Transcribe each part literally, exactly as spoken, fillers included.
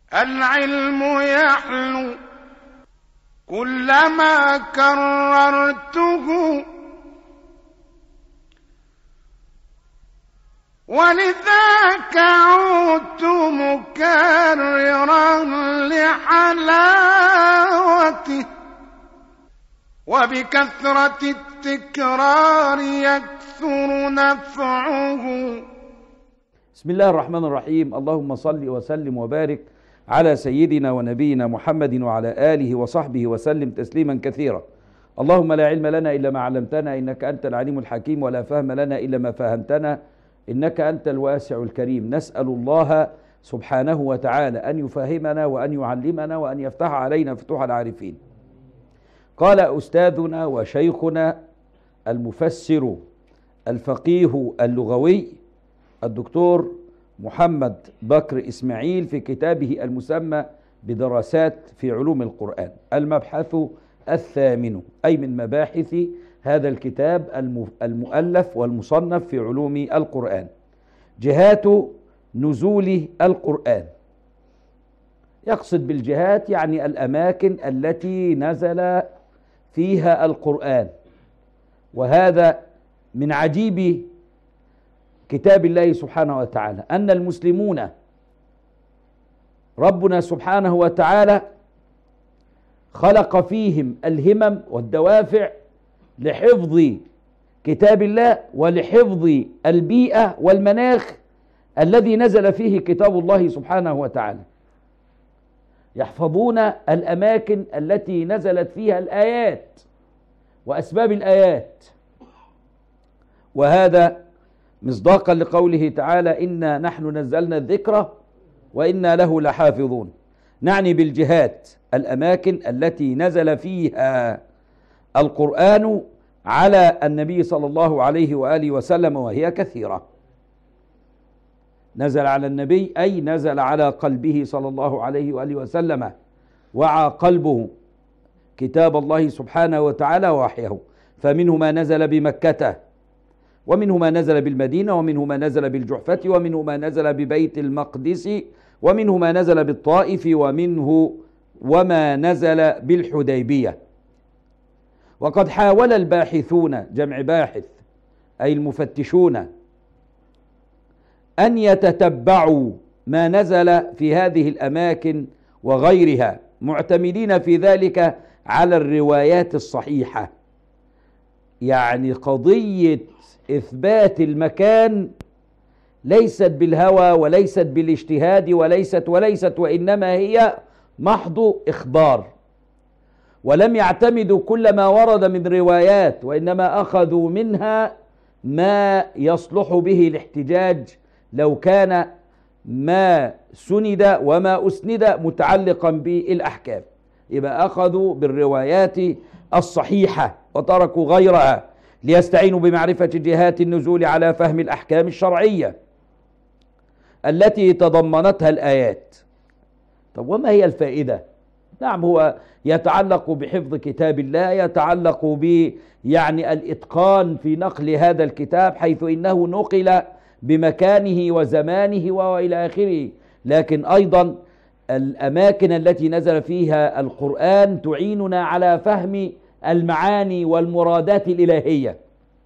العلم يحلو كلما كررته، ولذاك عدت مكررا لحلاوته، وبكثرة التكرار يكثر نفعه. بسم الله الرحمن الرحيم. اللهم صل وسلم وبارك على سيدنا ونبينا محمد وعلى آله وصحبه وسلم تسليما كثيرا. اللهم لا علم لنا إلا ما علمتنا إنك أنت العليم الحكيم، ولا فهم لنا إلا ما فهمتنا إنك أنت الواسع الكريم. نسأل الله سبحانه وتعالى أن يفهمنا وأن يعلمنا وأن يفتح علينا فتوح العارفين. قال أستاذنا وشيخنا المفسر الفقيه اللغوي الدكتور محمد بكر إسماعيل في كتابه المسمى بدراسات في علوم القرآن، المبحث الثامن، أي من مباحث هذا الكتاب المؤلف والمصنف في علوم القرآن، جهات نزول القرآن. يقصد بالجهات يعني الأماكن التي نزل فيها القرآن. وهذا من عجيب كتاب الله سبحانه وتعالى، أن المسلمون ربنا سبحانه وتعالى خلق فيهم الهمم والدوافع لحفظ كتاب الله ولحفظ البيئة والمناخ الذي نزل فيه كتاب الله سبحانه وتعالى. يحفظون الأماكن التي نزلت فيها الآيات وأسباب الآيات، وهذا مصداقا لقوله تعالى: إنا نحن نزلنا الذكر وإنا له لحافظون. نعني بالجهات الأماكن التي نزل فيها القرآن على النبي صلى الله عليه وآله وسلم، وهي كثيرة. نزل على النبي أي نزل على قلبه صلى الله عليه وآله وسلم، وعى قلبه كتاب الله سبحانه وتعالى ووحيه. فمنه ما نزل بمكة، ومنه ما نزل بالمدينة، ومنه ما نزل بالجحفة، ومنه ما نزل ببيت المقدس، ومنه ما نزل بالطائف، ومنه وما نزل بالحديبية. وقد حاول الباحثون، جمع باحث أي المفتشون، أن يتتبعوا ما نزل في هذه الأماكن وغيرها، معتمدين في ذلك على الروايات الصحيحة. يعني قضية إثبات المكان ليست بالهوى وليست بالاجتهاد وليست وليست وإنما هي محض إخبار. ولم يعتمدوا كل ما ورد من روايات، وإنما أخذوا منها ما يصلح به الاحتجاج لو كان ما سند وما أسند متعلقا بالأحكام. يبقى أخذوا بالروايات الصحيحة وتركوا غيرها ليستعينوا بمعرفة جهات النزول على فهم الأحكام الشرعية التي تضمنتها الآيات. طب وما هي الفائدة؟ نعم، هو يتعلق بحفظ كتاب الله، يتعلق ب يعني الإتقان في نقل هذا الكتاب، حيث إنه نقل بمكانه وزمانه وإلى آخره. لكن أيضا الأماكن التي نزل فيها القرآن تعيننا على فهم المعاني والمرادات الإلهية.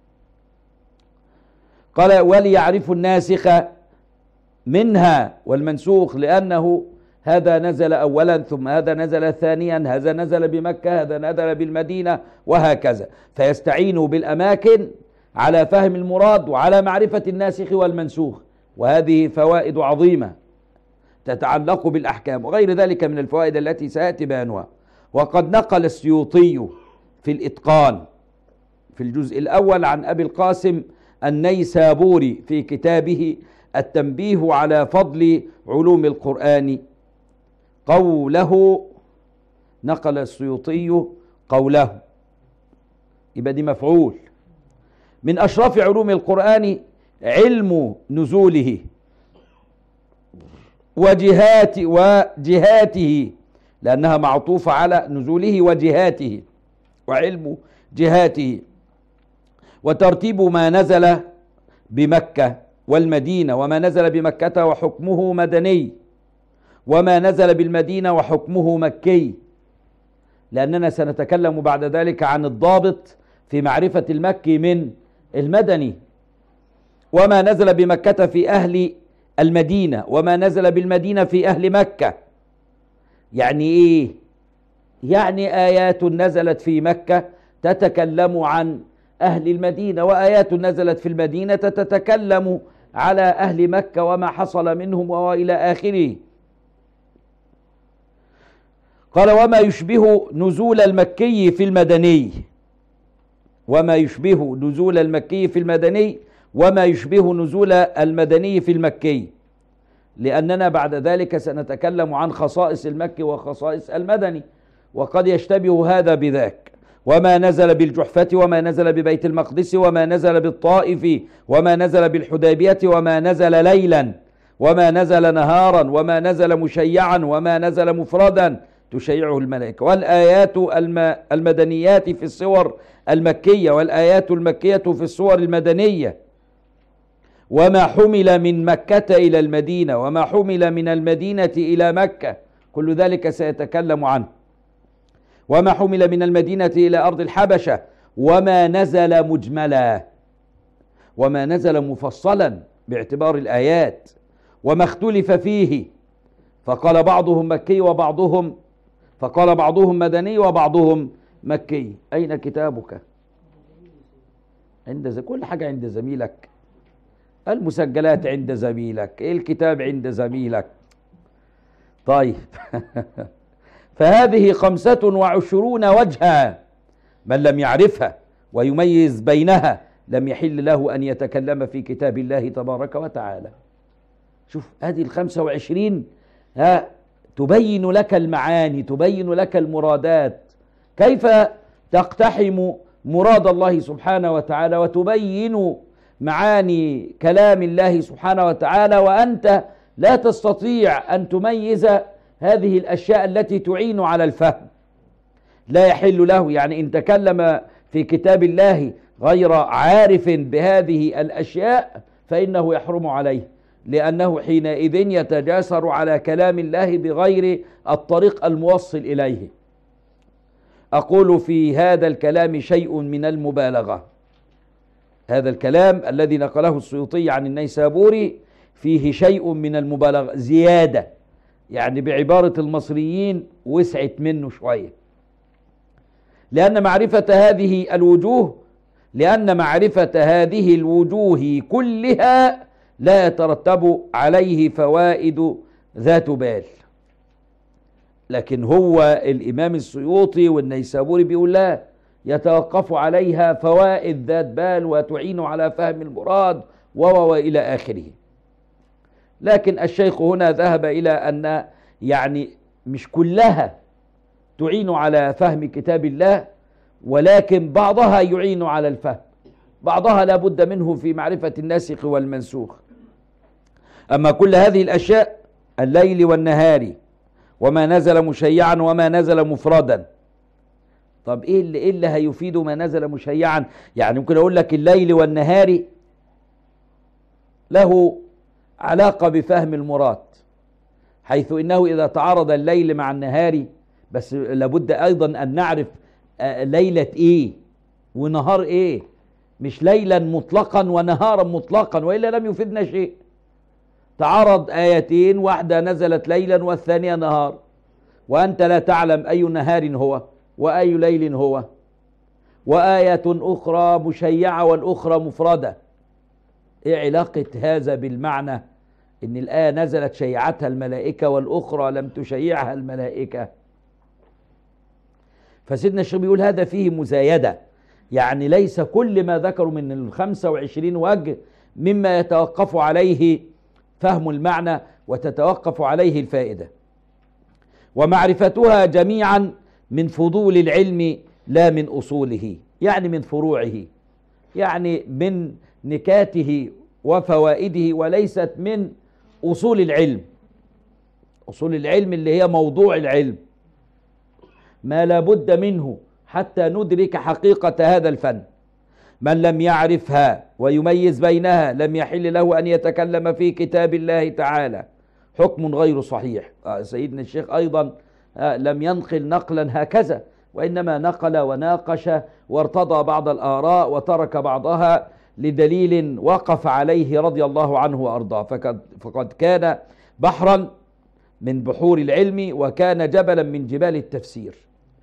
قال: وليعرفوا الناسخ منها والمنسوخ، لأنه هذا نزل أولا ثم هذا نزل ثانيا، هذا نزل بمكة، هذا نزل بالمدينة، وهكذا. فيستعينوا بالأماكن على فهم المراد وعلى معرفة الناسخ والمنسوخ. وهذه فوائد عظيمة تتعلق بالأحكام، وغير ذلك من الفوائد التي سيأتي بيانها. وقد نقل السيوطي في الإتقان في الجزء الأول عن أبي القاسم النيسابوري في كتابه التنبيه على فضل علوم القرآن قوله، نقل السيوطي قوله، يبقى دي مفعول. من أشرف علوم القرآن علم نزوله وجهات وجهاته، لأنها معطوفة على نزوله وجهاته، وعلم جهاته. وترتيب ما نزل بمكة والمدينة، وما نزل بمكة وحكمه مدني، وما نزل بالمدينة وحكمه مكي، لأننا سنتكلم بعد ذلك عن الضابط في معرفة المكي من المدني. وما نزل بمكة في أهل المدينة وما نزل بالمدينة في أهل مكة. يعني إيه؟ يعني آيات نزلت في مكة تتكلم عن أهل المدينة، وآيات نزلت في المدينة تتكلم على أهل مكة وما حصل منهم وإلى آخره. قال وما يشبه نزول المكي في المدني، وما يشبه نزول المكي في المدني وما يشبه نزول المدني في المكي، لأننا بعد ذلك سنتكلم عن خصائص المكي وخصائص المدني، وقد يشتبه هذا بذاك. وما نزل بالجحفة وما نزل ببيت المقدس وما نزل بالطائف وما نزل بالحديبية وما نزل ليلا وما نزل نهارا وما نزل مشيعا وما نزل مفردا تشيعه الملائكة. والآيات المدنيات في الصور المكية والآيات المكية في الصور المدنية. وما حمل من مكة إلى المدينة وما حمل من المدينة إلى مكة، كل ذلك سيتكلم عنه. وما حمل من المدينة إلى أرض الحبشة وما نزل مجملا وما نزل مفصلا باعتبار الآيات وما اختلف فيه، فقال بعضهم مكي وبعضهم فقال بعضهم مدني وبعضهم مكي. أين كتابك؟ عند كل حاجة عند زميلك، المسجلات عند زميلك، الكتاب عند زميلك. طيب فهذه خمسة وعشرون وجها، من لم يعرفها ويميز بينها لم يحل له أن يتكلم في كتاب الله تبارك وتعالى. شوف هذه الخمسة وعشرين ها تبين لك المعاني، تبين لك المرادات، كيف تقتحم مراد الله سبحانه وتعالى وتبين معاني كلام الله سبحانه وتعالى، وأنت لا تستطيع أن تميز هذه الأشياء التي تعين على الفهم. لا يحل له، يعني إن تكلم في كتاب الله غير عارف بهذه الأشياء فإنه يحرم عليه، لأنه حينئذ يتجاسر على كلام الله بغير الطريق الموصل إليه. أقول في هذا الكلام شيء من المبالغة. هذا الكلام الذي نقله السيوطي عن النيسابوري فيه شيء من المبالغة زيادة، يعني بعبارة المصريين وسعت منه شوية، لأن معرفة هذه الوجوه لأن معرفة هذه الوجوه كلها لا يترتب عليه فوائد ذات بال. لكن هو الإمام السيوطي والنيسابوري بيقول لا، يتوقف عليها فوائد ذات بال وتعين على فهم المراد وإلى آخره. لكن الشيخ هنا ذهب إلى أن يعني مش كلها تعين على فهم كتاب الله، ولكن بعضها يعين على الفهم، بعضها لا بد منه في معرفة الناسخ والمنسوخ. أما كل هذه الأشياء الليل والنهار وما نزل مشيعا وما نزل مفردا. طب إيه اللي, إيه اللي هيفيد ما نزل مشيعا؟ يعني ممكن أقول لك الليل والنهار له علاقة بفهم المراد، حيث إنه إذا تعارض الليل مع النهار، بس لابد أيضا أن نعرف ليلة إيه ونهار إيه، مش ليلا مطلقا ونهارا مطلقا، وإلا لم يفيدنا شيء. تعارض آيتين، واحدة نزلت ليلا والثانية نهار، وأنت لا تعلم أي نهار هو وأي ليل هو، وآية أخرى مشيعة والأخرى مفردة. إيه علاقة هذا بالمعنى إن الآية نزلت شيعتها الملائكة والأخرى لم تشيعها الملائكة؟ فسيدنا الشيخ بيقول هذا فيه مزايدة، يعني ليس كل ما ذكروا من الخمسة وعشرين وجه مما يتوقف عليه فهم المعنى وتتوقف عليه الفائدة. ومعرفتها جميعا من فضول العلم لا من أصوله، يعني من فروعه، يعني من نكاته وفوائده، وليست من أصول العلم. أصول العلم اللي هي موضوع العلم، ما لا بد منه حتى ندرك حقيقة هذا الفن. من لم يعرفها ويميز بينها لم يحل له أن يتكلم في كتاب الله تعالى حكم غير صحيح. سيدنا الشيخ أيضا لم ينقل نقلا هكذا، وإنما نقل وناقش وارتضى بعض الآراء وترك بعضها لدليل وقف عليه رضي الله عنه وأرضاه. فقد, فقد كان بحرا من بحور العلم، وكان جبلا من جبال التفسير.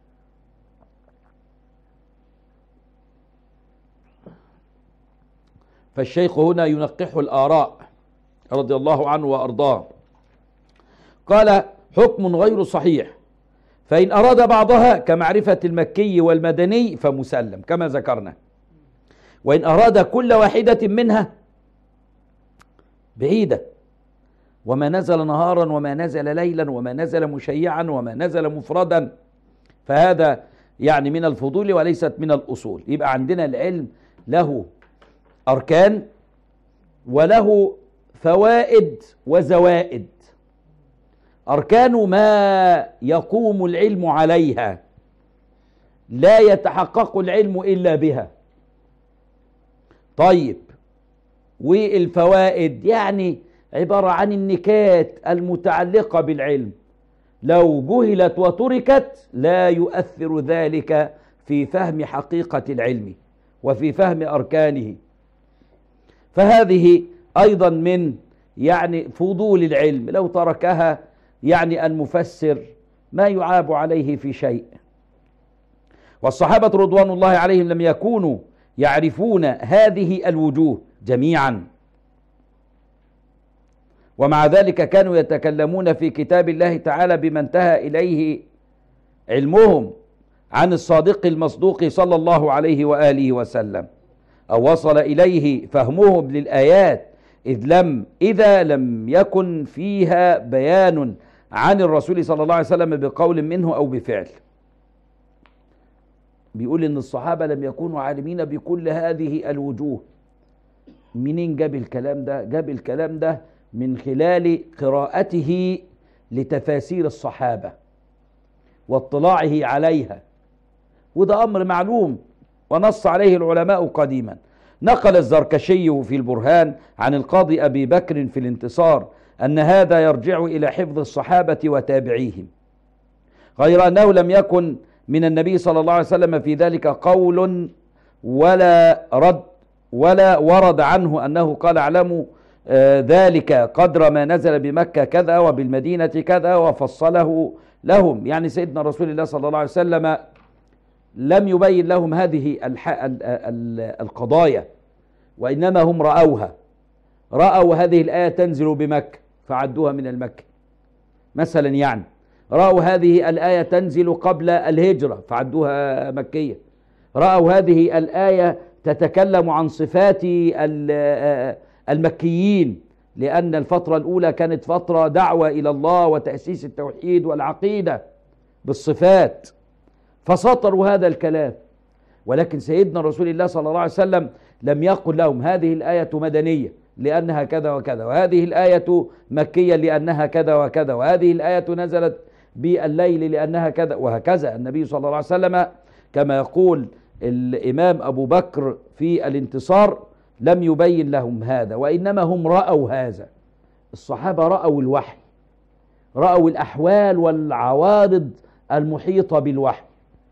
فالشيخ هنا ينقح الآراء رضي الله عنه وأرضاه. قال: حكم غير صحيح، فإن أراد بعضها كمعرفة المكي والمدني فمسلم كما ذكرنا، وإن أراد كل واحدة منها بعيدة، وما نزل نهارا وما نزل ليلا وما نزل مشيعا وما نزل مفردا، فهذا يعني من الفضول وليست من الأصول. يبقى عندنا العلم له أركان وله فوائد وزوائد. أركان ما يقوم العلم عليها، لا يتحقق العلم إلا بها. طيب، والفوائد يعني عبارة عن النكات المتعلقة بالعلم، لو جهلت وتركت لا يؤثر ذلك في فهم حقيقة العلم وفي فهم أركانه. فهذه أيضا من يعني فضول العلم، لو تركها يعني المفسر ما يعاب عليه في شيء. والصحابة رضوان الله عليهم لم يكونوا يعرفون هذه الوجوه جميعا، ومع ذلك كانوا يتكلمون في كتاب الله تعالى بما انتهى إليه علمهم عن الصادق المصدوق صلى الله عليه وآله وسلم، أو وصل إليه فهمهم للآيات، إذ لم إذا لم يكن فيها بيان عن الرسول صلى الله عليه وسلم بقول منه أو بفعل. بيقول إن الصحابة لم يكونوا عالمين بكل هذه الوجوه. منين جاب الكلام ده؟ جاب الكلام ده من خلال قراءته لتفاسير الصحابة واطلاعه عليها، وده أمر معلوم ونص عليه العلماء قديما. نقل الزركشي في البرهان عن القاضي أبي بكر في الانتصار أن هذا يرجع إلى حفظ الصحابة وتابعيهم، غير أنه لم يكن من النبي صلى الله عليه وسلم في ذلك قول ولا رد ولا ورد عنه أنه قال: اعلموا آه ذلك قدر ما نزل بمكة كذا وبالمدينة كذا وفصله لهم. يعني سيدنا رسول الله صلى الله عليه وسلم لم يبين لهم هذه القضايا، وإنما هم رأوها، رأوا هذه الآية تنزل بمكة فعدوها من المكة مثلا، يعني رأوا هذه الآية تنزل قبل الهجرة فعدوها مكية، رأوا هذه الآية تتكلم عن صفات المكيين، لأن الفترة الأولى كانت فترة دعوة إلى الله وتأسيس التوحيد والعقيدة بالصفات، فسطروا هذا الكلام. ولكن سيدنا رسول الله صلى الله عليه وسلم لم يقل لهم هذه الآية مدنية لأنها كذا وكذا، وهذه الآية مكية لأنها كذا وكذا، وهذه الآية نزلت بالليل لأنها كذا وهكذا. النبي صلى الله عليه وسلم كما يقول الإمام أبو بكر في الانتصار لم يبين لهم هذا، وإنما هم رأوا هذا. الصحابة رأوا الوحي، رأوا الأحوال والعوارض المحيطة بالوحي،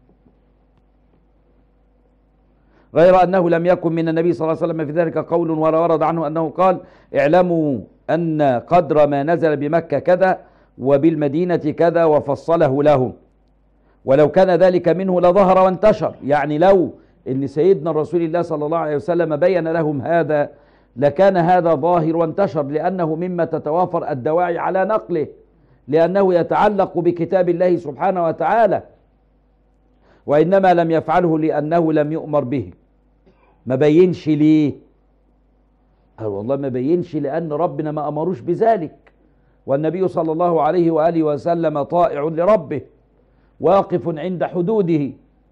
غير أنه لم يكن من النبي صلى الله عليه وسلم في ذلك قول ولا ورد عنه أنه قال: اعلموا أن قدر ما نزل بمكة كذا وبالمدينة كذا وفصله لهم. ولو كان ذلك منه لظهر وانتشر، يعني لو ان سيدنا رسول الله صلى الله عليه وسلم بين لهم هذا لكان هذا ظاهر وانتشر، لأنه مما تتوافر الدواعي على نقله، لأنه يتعلق بكتاب الله سبحانه وتعالى، وإنما لم يفعله لأنه لم يؤمر به. ما بينش ليه؟ قال والله ما بينش لأن ربنا ما أمروش بذلك، والنبي صلى الله عليه وآله وسلم طائع لربه واقف عند حدوده.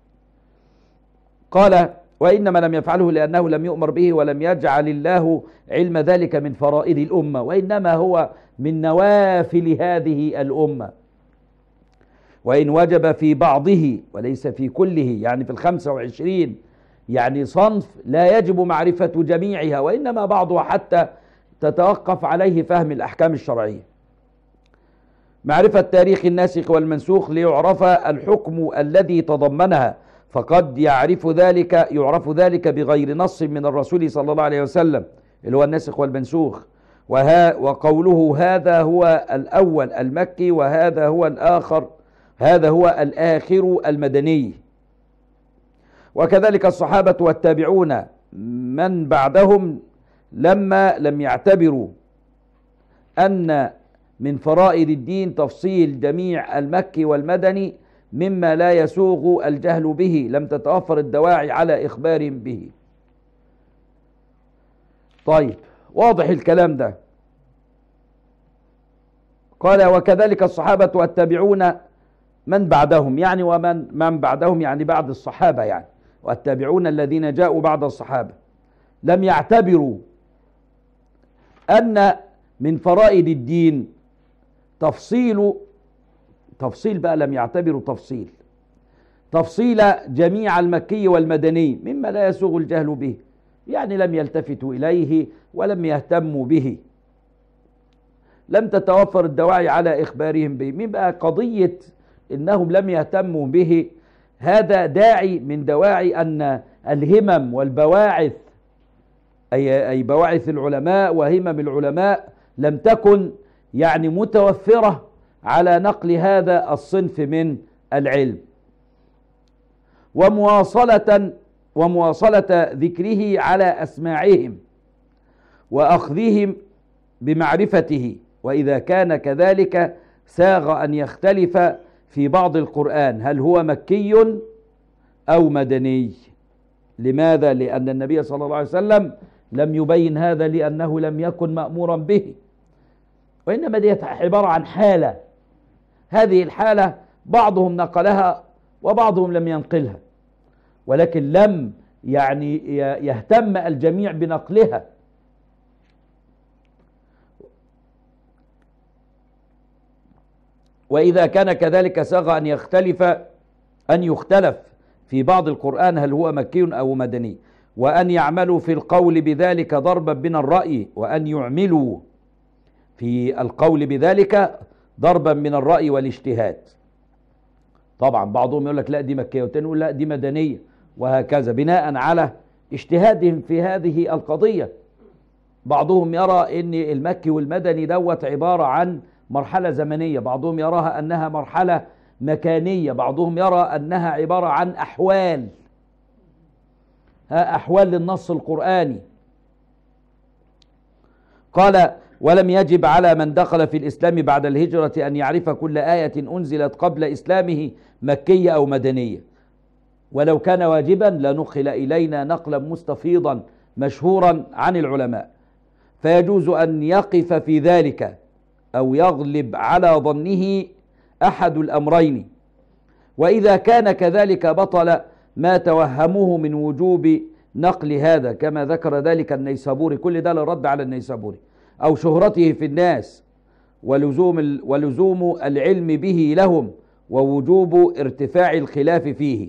قال: وإنما لم يفعله لأنه لم يؤمر به ولم يجعل الله علم ذلك من فرائض الأمة، وإنما هو من نوافل هذه الأمة، وإن وجب في بعضه وليس في كله، يعني في الخمسة وعشرين يعني صنف لا يجب معرفة جميعها، وإنما بعضها حتى تتوقف عليه فهم الأحكام الشرعية. معرفة تاريخ الناسخ والمنسوخ ليعرف الحكم الذي تضمنها، فقد يعرف ذلك يعرف ذلك بغير نص من الرسول صلى الله عليه وسلم اللي هو الناسخ والمنسوخ. وها وقوله هذا هو الأول المكي وهذا هو الآخر هذا هو الآخر المدني. وكذلك الصحابة والتابعون من بعدهم لما لم يعتبروا أن من فرائض الدين تفصيل جميع المكي والمدني مما لا يسوغ الجهل به، لم تتوفر الدواعي على إخبارهم به. طيب، واضح الكلام ده. قال وكذلك الصحابة والتابعون من بعدهم، يعني ومن من بعدهم يعني بعد الصحابة يعني، والتابعون الذين جاءوا بعد الصحابة لم يعتبروا أن من فرائض الدين تفصيل تفصيل بقى لم يعتبروا تفصيل تفصيل جميع المكي والمدني مما لا يسوغ الجهل به، يعني لم يلتفتوا إليه ولم يهتموا به، لم تتوفر الدواعي على إخبارهم به. من بقى قضية إنهم لم يهتموا به، هذا داعي من دواعي أن الهمم والبواعث أي, أي بواعث العلماء وهمم العلماء لم تكن يعني متوفرة على نقل هذا الصنف من العلم، ومواصلة ومواصلة ذكره على أسماعهم وأخذهم بمعرفته. وإذا كان كذلك ساغ أن يختلف في بعض القرآن هل هو مكي أو مدني. لماذا؟ لأن النبي صلى الله عليه وسلم لم يبين هذا لأنه لم يكن مأمورا به، وإنما دي عبارة عن حالة، هذه الحالة بعضهم نقلها وبعضهم لم ينقلها، ولكن لم يعني يهتم الجميع بنقلها. وإذا كان كذلك ساغ أن يختلف أن يختلف في بعض القرآن هل هو مكي أو مدني، وأن يعملوا في القول بذلك ضربا من الرأي، وأن يعملوا في القول بذلك ضربا من الرأي والاجتهاد. طبعا بعضهم يقول لك لا دي مكية، والتاني يقول لا دي مدنية، وهكذا بناء على اجتهادهم في هذه القضية. بعضهم يرى ان المكي والمدني دوت عبارة عن مرحلة زمنية، بعضهم يراها أنها مرحلة مكانية، بعضهم يرى أنها عبارة عن أحوال ها أحوال للنص القرآني. قال ولم يجب على من دخل في الإسلام بعد الهجرة أن يعرف كل آية أنزلت قبل إسلامه مكية أو مدنية، ولو كان واجبا لنقل إلينا نقلا مستفيضا مشهورا عن العلماء، فيجوز أن يقف في ذلك أو يغلب على ظنه أحد الأمرين. وإذا كان كذلك بطل ما توهموه من وجوب نقل هذا كما ذكر ذلك النيسابوري، كل ده للرد على النيسابوري، أو شهرته في الناس ولزوم ولزوم العلم به لهم ووجوب ارتفاع الخلاف فيه.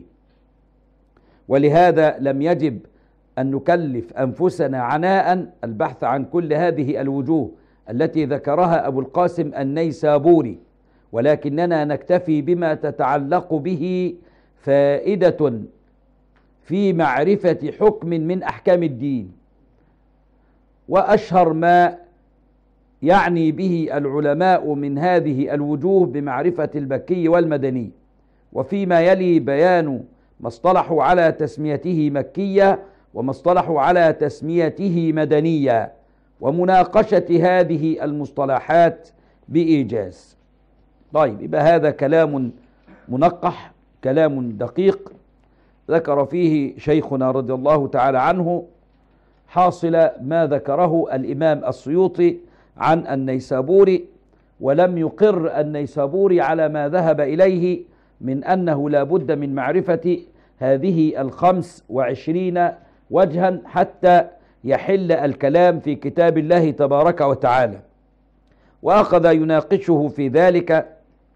ولهذا لم يجب أن نكلف أنفسنا عناء البحث عن كل هذه الوجوه التي ذكرها أبو القاسم النيسابوري، ولكننا نكتفي بما تتعلق به فائدة في معرفة حكم من أحكام الدين. وأشهر ما يعني به العلماء من هذه الوجوه بمعرفة المكي والمدني. وفيما يلي بيان ما اصطلحوا على تسميته مكية وما اصطلحوا على تسميته مدنية، ومناقشة هذه المصطلحات بإيجاز. طيب، يبقى هذا كلام منقح، كلام دقيق ذكر فيه شيخنا رضي الله تعالى عنه حاصل ما ذكره الإمام السيوطي عن النيسابوري، ولم يقر النيسابوري على ما ذهب إليه من أنه لا بد من معرفة هذه الخمس وعشرين وجها حتى يحل الكلام في كتاب الله تبارك وتعالى. وأخذ يناقشه في ذلك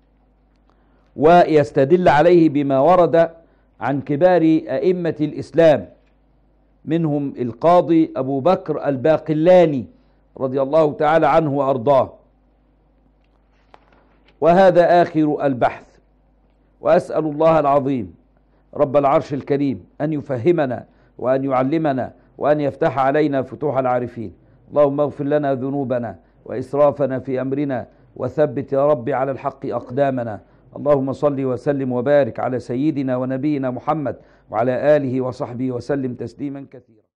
ويستدل عليه بما ورد عن كبار أئمة الإسلام، منهم القاضي أبو بكر الباقلاني رضي الله تعالى عنه وأرضاه. وهذا آخر البحث. وأسأل الله العظيم رب العرش الكريم أن يفهمنا وأن يعلمنا وأن يفتح علينا فتوح العارفين. اللهم اغفر لنا ذنوبنا وإسرافنا في أمرنا وثبت يا رب على الحق أقدامنا. اللهم صل وسلم وبارك على سيدنا ونبينا محمد وعلى آله وصحبه وسلم تسليما كثيرا.